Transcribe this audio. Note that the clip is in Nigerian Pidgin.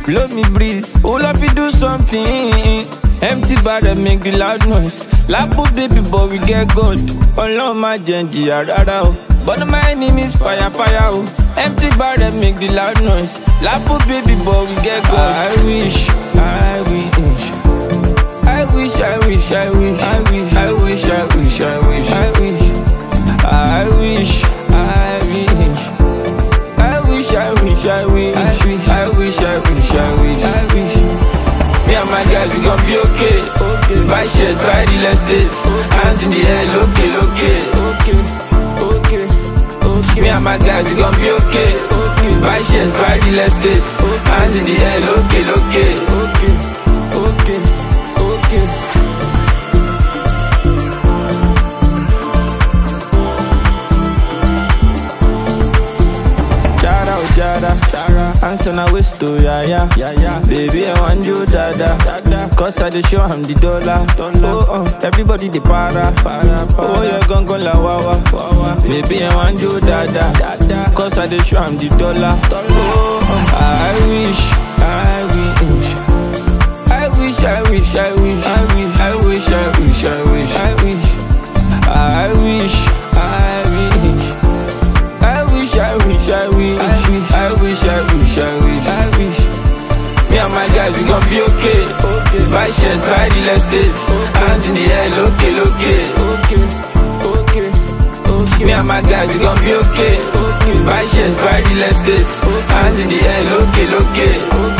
blow me breeze. All up you do something. Empty barrel make the loud noise. Lapo baby boy we get gold. All my genji rara o. But my enemies fire fire o. Empty barrel make the loud noise. Lapo baby boy we get gold. I wish. I wish, I wish, I wish, I wish, I wish, I wish, I wish, I wish, I wish, I wish, I wish, I wish, I wish, I wish, I wish, I wish, I wish, I wish. Me and my guys we gon' be okay. Buy shares, buy real estate. Hands in the air, okay. Me and my guys we gon' be okay. Buy shares, buy real estate. Hands in the air, okay. Jara, answer na waste to yeah. Baby, I want you dada. Cause I dey show him the dollar. Everybody the para. Oh, you're gon' la wawa. Baby, I want you dada. Cause I dey show him the dollar. I wish, I wish, I wish, I wish, I wish, I wish, I wish, I wish, I wish, I wish, I wish, I wish. I wish, I wish, I wish, I wish, I wish, I wish. Me and my guys, we gon' be okay. Buy shares, buy real estate. Hands in the air, okay. Me and my guys, we gon' be okay. Buy shares, buy real estate. Hands in the air, okay.